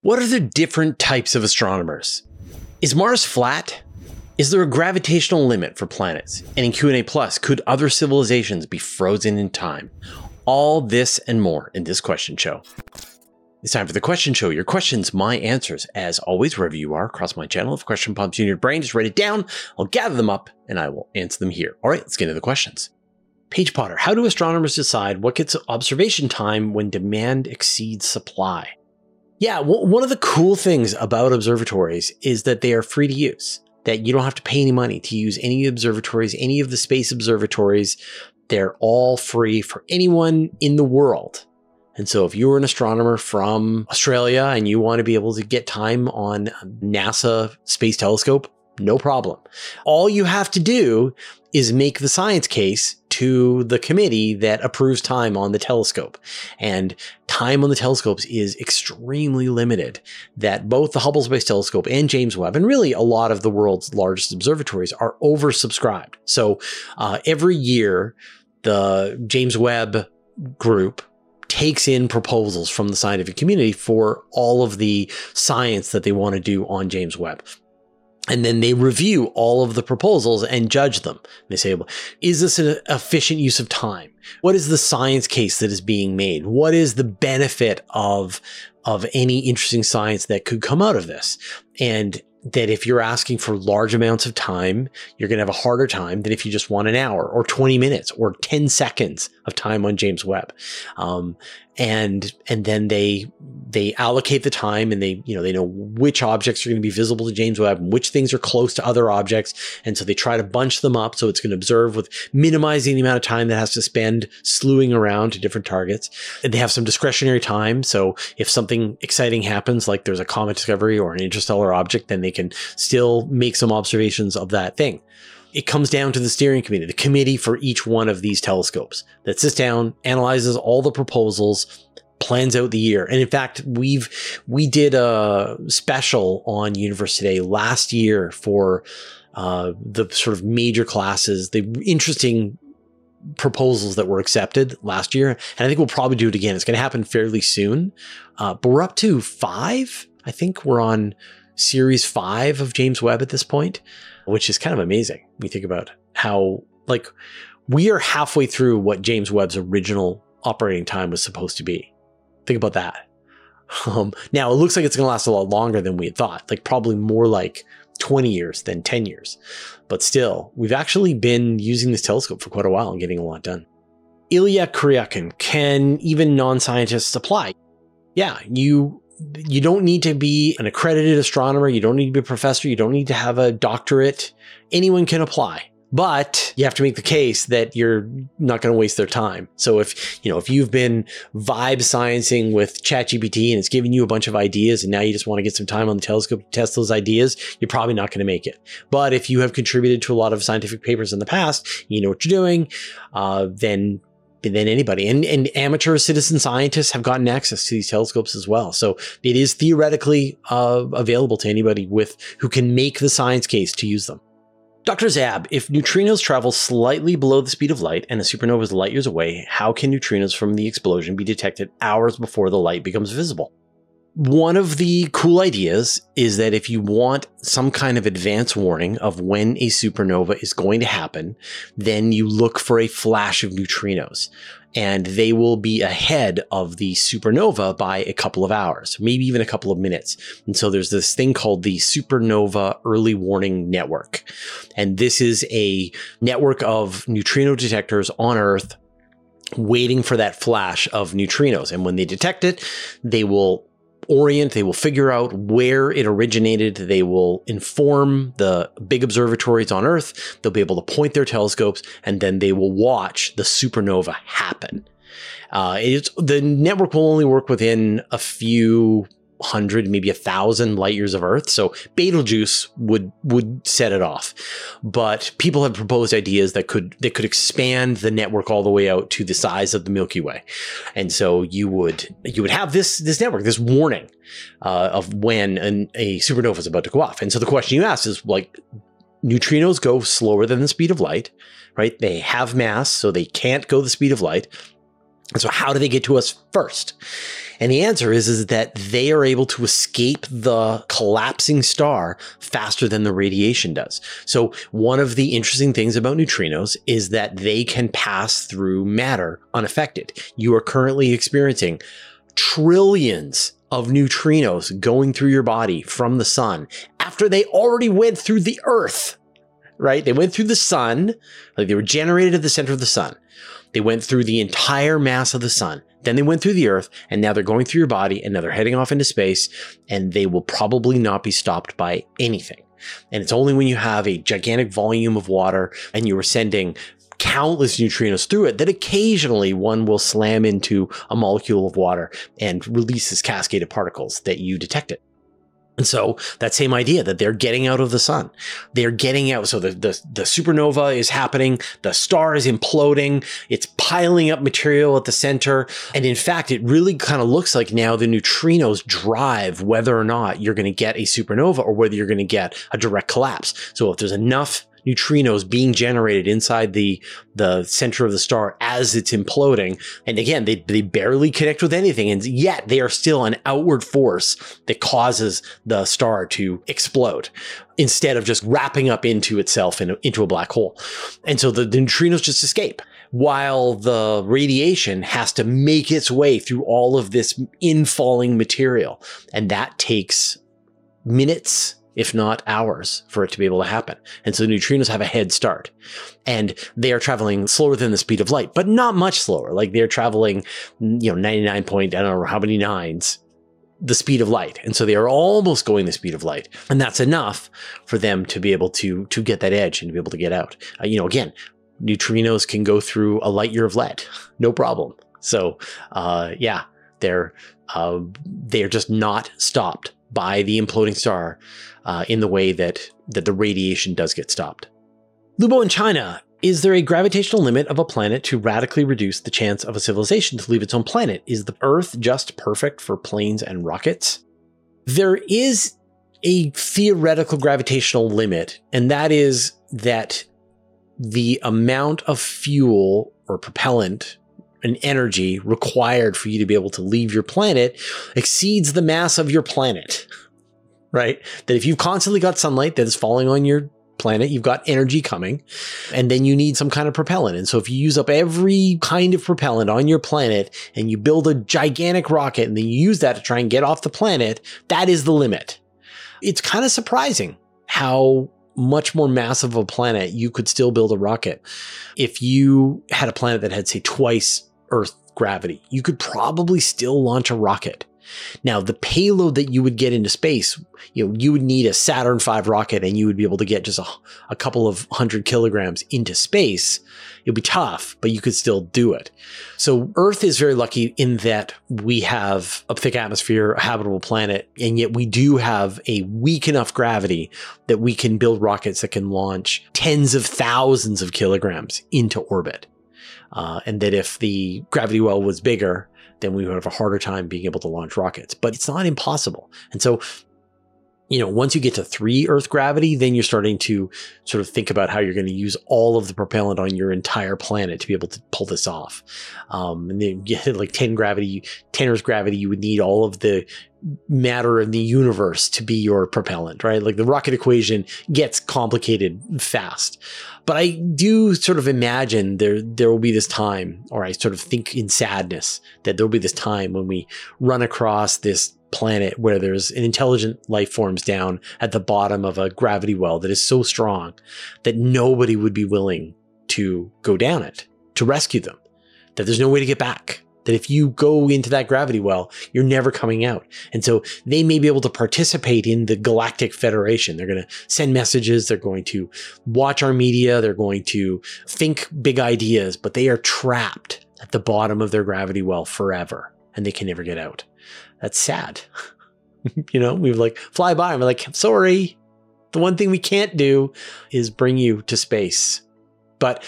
What are the different types of astronomers? Is Mars flat? Is there a gravitational limit for planets? And in Q&A Plus, could other civilizations be frozen in time? All this and more in this question show. It's time for the question show. Your questions, my answers. As always, wherever you are across my channel, if a question pops in your brain, just write it down. I'll gather them up and I will answer them here. All right, let's get into the questions. Paige Potter, how do astronomers decide what gets observation time when demand exceeds supply? Yeah, one of the cool things about observatories is that they are free to use, that you don't have to pay any money to use any observatories, any of the space observatories. They're all free for anyone in the world. And so if you're an astronomer from Australia and you want to be able to get time on NASA Space Telescope, no problem. All you have to do is make the science case to the committee that approves time on the telescope. And time on the telescopes is extremely limited, that both the Hubble Space Telescope and James Webb, and really a lot of the world's largest observatories, are oversubscribed. So every year, the James Webb group takes in proposals from the scientific community for all of the science that they want to do on James Webb. And then they review all of the proposals and judge them. They say, well, is this an efficient use of time? What is the science case that is being made? What is the benefit of any interesting science that could come out of this? And that if you're asking for large amounts of time, you're going to have a harder time than if you just want an hour or 20 minutes or 10 seconds of time on James Webb. And then they allocate the time, and they know which objects are going to be visible to James Webb and which things are close to other objects. And so they try to bunch them up so it's going to observe with minimizing the amount of time that has to spend slewing around to different targets. And they have some discretionary time. So if something exciting happens, like there's a comet discovery or an interstellar object, then they can still make some observations of that thing. It comes down to the steering committee, the committee for each one of these telescopes, that sits down, analyzes all the proposals, plans out the year. And in fact, we did a special on Universe Today last year for the sort of major classes, the interesting proposals that were accepted last year. And I think we'll probably do it again. It's going to happen fairly soon. But we're up to 5. I think we're on series 5 of James Webb at this point, which is kind of amazing. When you think about how, we are halfway through what James Webb's original operating time was supposed to be. Think about that. Now it looks like it's going to last a lot longer than we had thought, probably more like 20 years than 10 years. But still, we've actually been using this telescope for quite a while and getting a lot done. Ilya Kuryakin, can even non-scientists apply? Yeah, you don't need to be an accredited astronomer. You don't need to be a professor. You don't need to have a doctorate. Anyone can apply, but you have to make the case that you're not going to waste their time. So if you've been vibe sciencing with ChatGPT and it's giving you a bunch of ideas and now you just want to get some time on the telescope to test those ideas, you're probably not going to make it. But if you have contributed to a lot of scientific papers in the past, you know what you're doing, then anybody and amateur citizen scientists have gotten access to these telescopes as well. So it is theoretically available to anybody who can make the science case to use them. Dr. Zab, if neutrinos travel slightly below the speed of light and a supernova is light years away, how can neutrinos from the explosion be detected hours before the light becomes visible? One of the cool ideas is that if you want some kind of advance warning of when a supernova is going to happen, then you look for a flash of neutrinos, and they will be ahead of the supernova by a couple of hours, maybe even a couple of minutes. And so there's this thing called the Supernova Early Warning Network. And this is a network of neutrino detectors on Earth waiting for that flash of neutrinos. And when they detect it, they will figure out where it originated. They will inform the big observatories on Earth. They'll be able to point their telescopes, and then they will watch the supernova happen. The network will only work within a few 100, maybe 1,000 light years of Earth. So Betelgeuse would set it off. But people have proposed ideas that could expand the network all the way out to the size of the Milky Way. And so you would have this network, this warning of when a supernova is about to go off. And so the question you asked is, neutrinos go slower than the speed of light, right? They have mass, so they can't go the speed of light. And so how do they get to us first? And the answer is that they are able to escape the collapsing star faster than the radiation does. So one of the interesting things about neutrinos is that they can pass through matter unaffected. You are currently experiencing trillions of neutrinos going through your body from the sun after they already went through the Earth, right? They went through the sun, like they were generated at the center of the sun. They went through the entire mass of the sun. Then they went through the Earth, and now they're going through your body, and now they're heading off into space, and they will probably not be stopped by anything. And it's only when you have a gigantic volume of water and you are sending countless neutrinos through it that occasionally one will slam into a molecule of water and release this cascade of particles that you detect it. And so that same idea that they're getting out of the sun, they're getting out. So the supernova is happening. The star is imploding. It's piling up material at the center. And in fact, it really kind of looks like now the neutrinos drive whether or not you're going to get a supernova or whether you're going to get a direct collapse. So if there's enough neutrinos being generated inside the center of the star as it's imploding. And again, they barely connect with anything, and yet they are still an outward force that causes the star to explode instead of just wrapping up into itself into a black hole. And so the neutrinos just escape, while the radiation has to make its way through all of this infalling material. And that takes minutes, if not hours, for it to be able to happen. And so the neutrinos have a head start, and they are traveling slower than the speed of light, but not much slower. Like they're traveling, 99 point, I don't know how many nines, the speed of light. And so they are almost going the speed of light. And that's enough for them to be able to get that edge and to be able to get out. Again, neutrinos can go through a light year of lead, no problem. So, they're just not stopped by the imploding star in the way that the radiation does get stopped. Lubo in China, is there a gravitational limit of a planet to radically reduce the chance of a civilization to leave its own planet? Is the Earth just perfect for planes and rockets? There is a theoretical gravitational limit, and that is that the amount of fuel or propellant and energy required for you to be able to leave your planet exceeds the mass of your planet, right? That if you've constantly got sunlight that is falling on your planet, you've got energy coming, and then you need some kind of propellant. And so if you use up every kind of propellant on your planet and you build a gigantic rocket and then you use that to try and get off the planet, that is the limit. It's kind of surprising how much more massive a planet you could still build a rocket. If you had a planet that had, say, twice Earth gravity, you could probably still launch a rocket. Now, the payload that you would get into space, you would need a Saturn V rocket, and you would be able to get just a couple of 100 kilograms into space. It would be tough, but you could still do it. So Earth is very lucky in that we have a thick atmosphere, a habitable planet, and yet we do have a weak enough gravity that we can build rockets that can launch tens of thousands of kilograms into orbit. And that if the gravity well was bigger, then we would have a harder time being able to launch rockets. But it's not impossible. And so, once you get to 3 Earth gravity, then you're starting to sort of think about how you're going to use all of the propellant on your entire planet to be able to pull this off. And then you get like 10 Earth gravity, you would need all of the matter in the universe to be your propellant, right? Like the rocket equation gets complicated fast. But I do sort of imagine there will be this time, or I sort of think in sadness that there will be this time when we run across this planet where there's an intelligent life forms down at the bottom of a gravity well that is so strong that nobody would be willing to go down it to rescue them, that there's no way to get back. That if you go into that gravity well, you're never coming out. And so they may be able to participate in the Galactic Federation. They're going to send messages. They're going to watch our media. They're going to think big ideas, but they are trapped at the bottom of their gravity well forever, and they can never get out. That's sad. We would like fly by and we're like, sorry, the one thing we can't do is bring you to space. But,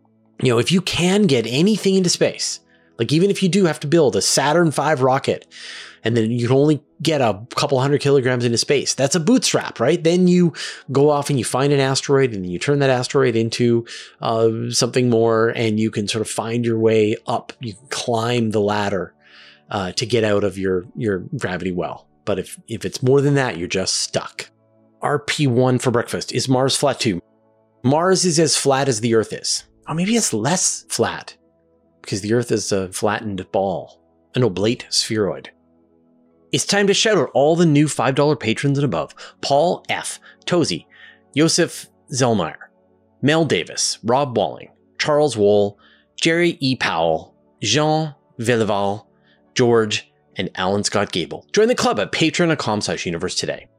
if you can get anything into space, like even if you do have to build a Saturn V rocket, And then you can only get a couple 100 kilograms into space. That's a bootstrap, right? Then you go off and you find an asteroid, and you turn that asteroid into something more, and you can sort of find your way up. You can climb the ladder to get out of your gravity well. But if it's more than that, you're just stuck. RP1 for breakfast. Is Mars flat too? Mars is as flat as the Earth is. Or maybe it's less flat, because the Earth is a flattened ball, an oblate spheroid. It's time to shout out all the new $5 patrons and above. Paul F., Tozy, Josef Zellmeyer, Mel Davis, Rob Walling, Charles Wohl, Jerry E. Powell, Jean Villeval, George, and Alan Scott Gable. Join the club at patreon.com/universe today.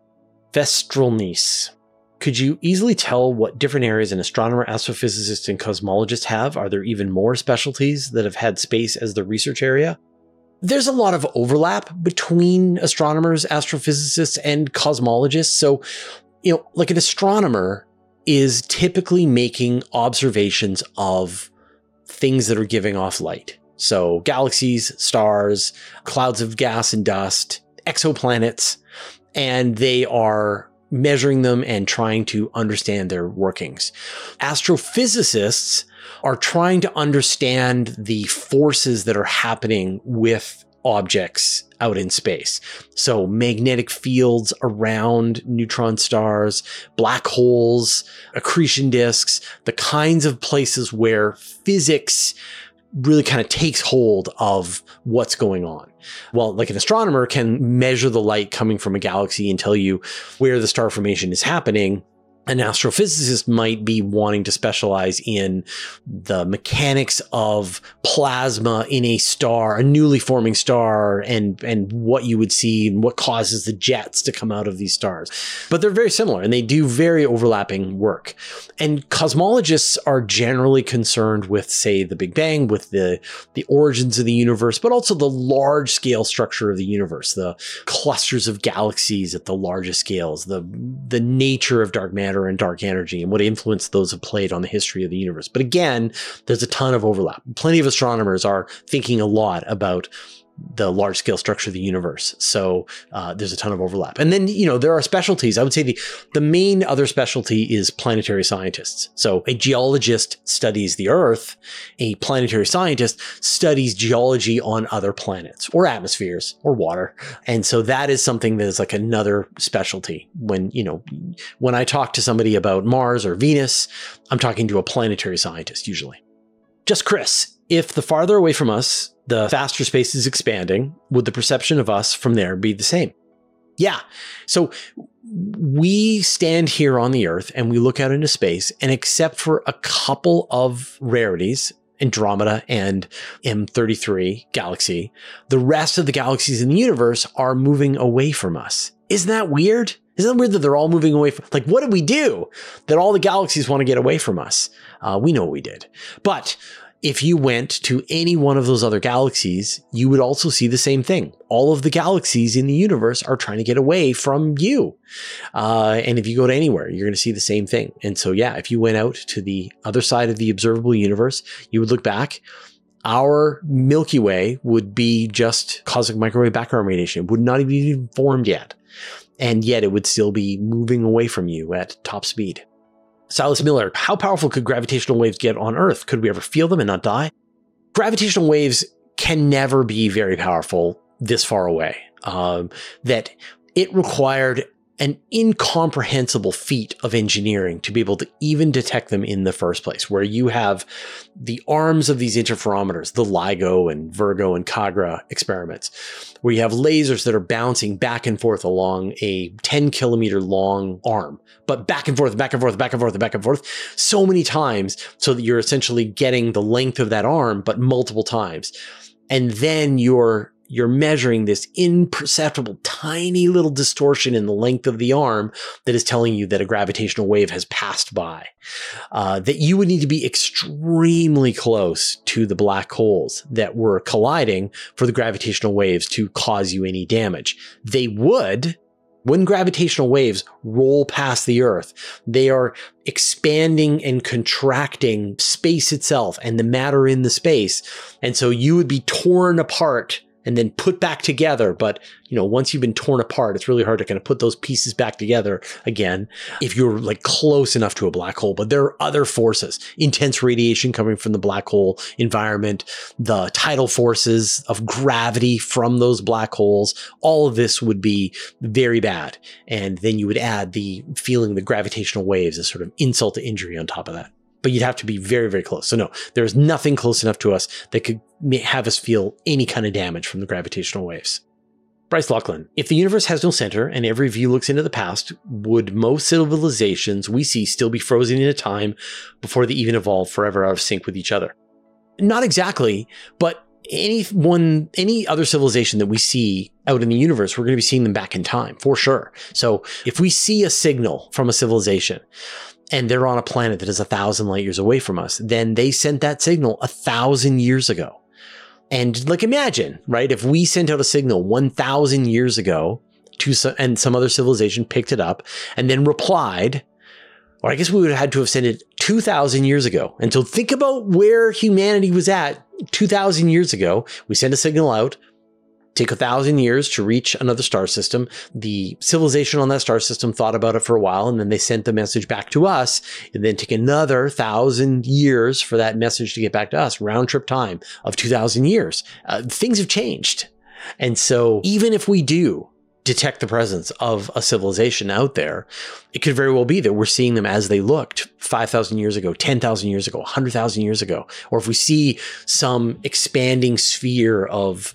Vestralnice. Could you easily tell what different areas an astronomer, astrophysicist, and cosmologist have? Are there even more specialties that have had space as the research area? There's a lot of overlap between astronomers, astrophysicists, and cosmologists. So, like an astronomer is typically making observations of things that are giving off light. So galaxies, stars, clouds of gas and dust, exoplanets, and they are measuring them and trying to understand their workings. Astrophysicists are trying to understand the forces that are happening with objects out in space. So magnetic fields around neutron stars, black holes, accretion disks, the kinds of places where physics really kind of takes hold of what's going on. Well, like an astronomer can measure the light coming from a galaxy and tell you where the star formation is happening. An astrophysicist might be wanting to specialize in the mechanics of plasma in a star, a newly forming star, and what you would see and what causes the jets to come out of these stars. But they're very similar and they do very overlapping work. And cosmologists are generally concerned with, say, the Big Bang, with the origins of the universe, but also the large scale structure of the universe, the clusters of galaxies at the largest scales, the nature of dark matter and dark energy and what influence those have played on the history of the universe. But again, there's a ton of overlap. Plenty of astronomers are thinking a lot about the large scale structure of the universe. So there's a ton of overlap. And then, there are specialties. I would say the main other specialty is planetary scientists. So a geologist studies the Earth. A planetary scientist studies geology on other planets or atmospheres or water. And so that is something that is like another specialty. When I talk to somebody about Mars or Venus, I'm talking to a planetary scientist usually. Just Chris, if the farther away from us, the faster space is expanding, would the perception of us from there be the same? Yeah. So we stand here on the Earth and we look out into space, and except for a couple of rarities, Andromeda and M33 galaxy, the rest of the galaxies in the universe are moving away from us. Isn't that weird? Isn't it weird that they're all moving away from, what did we do that all the galaxies want to get away from us? We know what we did. But if you went to any one of those other galaxies, you would also see the same thing. All of the galaxies in the universe are trying to get away from you. And if you go to anywhere, you're going to see the same thing. And so, yeah, if you went out to the other side of the observable universe, you would look back. Our Milky Way would be just cosmic microwave background radiation. It would not even be formed yet. And yet it would still be moving away from you at top speed. Silas Miller, how powerful could gravitational waves get on Earth? Could we ever feel them and not die? Gravitational waves can never be very powerful this far away. That it required an incomprehensible feat of engineering to be able to even detect them in the first place, where you have the arms of these interferometers, the LIGO and Virgo and Kagra experiments, where you have lasers that are bouncing back and forth along a 10-kilometer long arm, but back and forth, back and forth, back and forth, back and forth, so many times, so that you're essentially getting the length of that arm, but multiple times. And then you're measuring this imperceptible, tiny little distortion in the length of the arm that is telling you that a gravitational wave has passed by. That you would need to be extremely close to the black holes that were colliding for the gravitational waves to cause you any damage. They would. When gravitational waves roll past the Earth, they are expanding and contracting space itself and the matter in the space. And so you would be torn apart and then put back together. But, once you've been torn apart, it's really hard to kind of put those pieces back together again if you're like close enough to a black hole. But there are other forces, intense radiation coming from the black hole environment, the tidal forces of gravity from those black holes. All of this would be very bad. And then you would add the feeling the gravitational waves as sort of insult to injury on top of that. But you'd have to be very, very close. So no, there's nothing close enough to us that could have us feel any kind of damage from the gravitational waves. Bryce Laughlin, if the universe has no center and every view looks into the past, would most civilizations we see still be frozen in a time before they even evolve forever out of sync with each other? Not exactly, but any other civilization that we see out in the universe, we're going to be seeing them back in time for sure. So if we see a signal from a civilization and they're on a planet that is 1,000 light years away from us, then they sent that signal 1,000 years ago. And like, imagine, right? If we sent out a signal 1,000 years ago and some other civilization picked it up and then replied, or I guess we would have had to have sent it 2,000 years ago. And so think about where humanity was at 2,000 years ago. We send a signal out, take 1,000 years to reach another star system. The civilization on that star system thought about it for a while, and then they sent the message back to us, and then take another 1,000 years for that message to get back to us. Round trip time of 2,000 years. Things have changed. And so even if we do detect the presence of a civilization out there, it could very well be that we're seeing them as they looked 5,000 years ago, 10,000 years ago, 100,000 years ago. Or if we see some expanding sphere of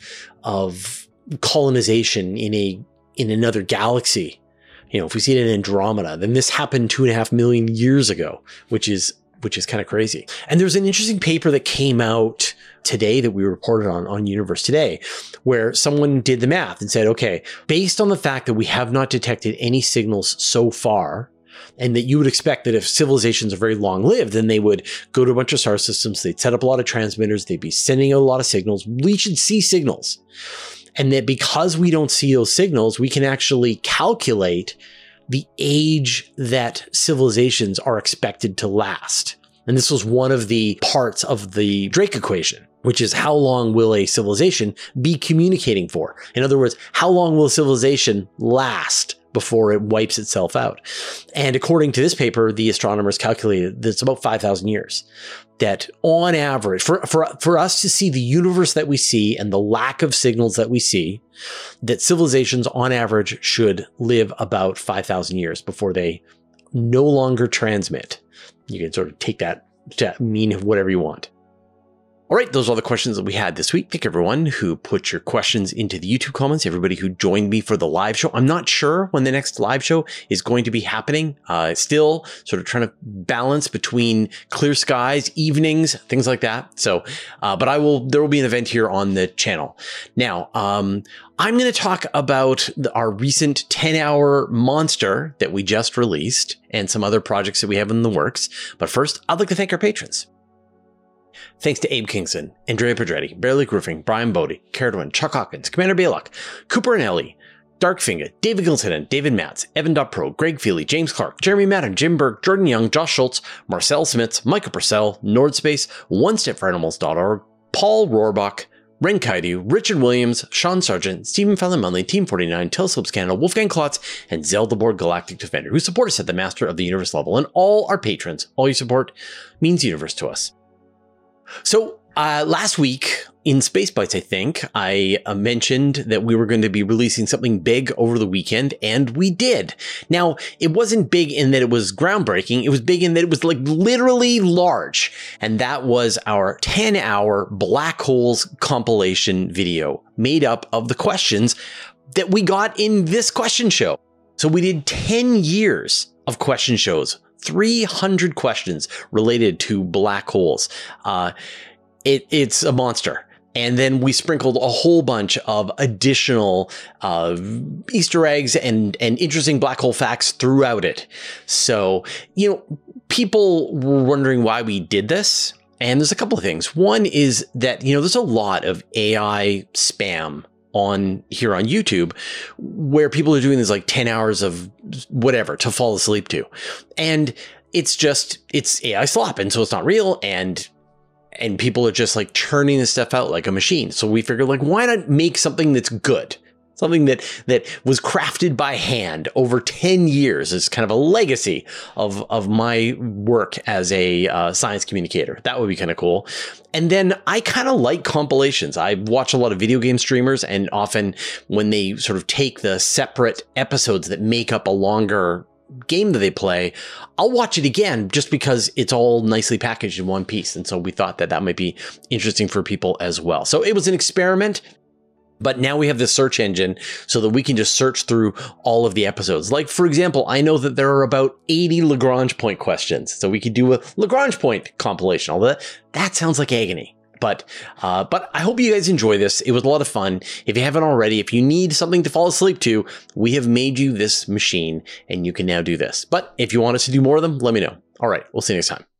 colonization in another galaxy, if we see it in Andromeda, then this happened 2.5 million years ago, which is kind of crazy. And there's an interesting paper that came out today that we reported on Universe Today, where someone did the math and said, okay, based on the fact that we have not detected any signals so far, and that you would expect that if civilizations are very long-lived, then they would go to a bunch of star systems, they'd set up a lot of transmitters, they'd be sending out a lot of signals. We should see signals. And that because we don't see those signals, we can actually calculate the age that civilizations are expected to last. And this was one of the parts of the Drake equation, which is how long will a civilization be communicating for? In other words, how long will a civilization last before it wipes itself out? And according to this paper, the astronomers calculated that it's about 5,000 years. That on average, for us to see the universe that we see and the lack of signals that we see, that civilizations on average should live about 5,000 years before they no longer transmit. You can sort of take that to mean whatever you want. All right, those are all the questions that we had this week. Thank everyone who put your questions into the YouTube comments, everybody who joined me for the live show. I'm not sure when the next live show is going to be happening. Still sort of trying to balance between clear skies, evenings, things like that. So, but there will be an event here on the channel. Now, I'm going to talk about our recent 10-hour monster that we just released and some other projects that we have in the works. But first, I'd like to thank our patrons. Thanks to Abe Kingston, Andrea Pedretti, Bear Lake Roofing, Brian Bodie, Caradwin, Chuck Hawkins, Commander Baylock, Cooper and Ellie, Darkfinger, David Gilton, David Matz, Evan.Pro, Greg Feely, James Clark, Jeremy Madden, Jim Berg, Jordan Young, Josh Schultz, Marcel Smits, Michael Purcell, Nordspace, OneStepForAnimals.org, Paul Rohrbach, Ren Kaidu, Richard Williams, Sean Sargent, Stephen Fallon-Munley, Team 49, Telescopes Canada, Wolfgang Klotz, and Zeldaborg Galactic Defender, who support us at the Master of the Universe level. And all our patrons, all your support means universe to us. So last week in Space Bites, I think, I mentioned that we were going to be releasing something big over the weekend, and we did. Now, it wasn't big in that it was groundbreaking. It was big in that it was like literally large. And that was our 10-hour Black Holes compilation video made up of the questions that we got in this question show. So we did 10 years of question shows. 300 questions related to black holes. It's a monster. And then we sprinkled a whole bunch of additional Easter eggs and interesting black hole facts throughout it. So, people were wondering why we did this. And there's a couple of things. One is that, there's a lot of AI spam here on YouTube where people are doing this like 10 hours of whatever to fall asleep to. And it's AI slop. And so it's not real. And and people are just like churning this stuff out like a machine. So we figured, like, why not make something that's good? Something that was crafted by hand over 10 years as kind of a legacy of my work as a science communicator. That would be kind of cool. And then I kind of like compilations. I watch a lot of video game streamers, and often when they sort of take the separate episodes that make up a longer game that they play, I'll watch it again just because it's all nicely packaged in one piece. And so we thought that that might be interesting for people as well. So it was an experiment. But now we have this search engine so that we can just search through all of the episodes. Like, for example, I know that there are about 80 Lagrange point questions. So we could do a Lagrange point compilation. Although that sounds like agony. But I hope you guys enjoy this. It was a lot of fun. If you haven't already, if you need something to fall asleep to, we have made you this machine and you can now do this. But if you want us to do more of them, let me know. All right, we'll see you next time.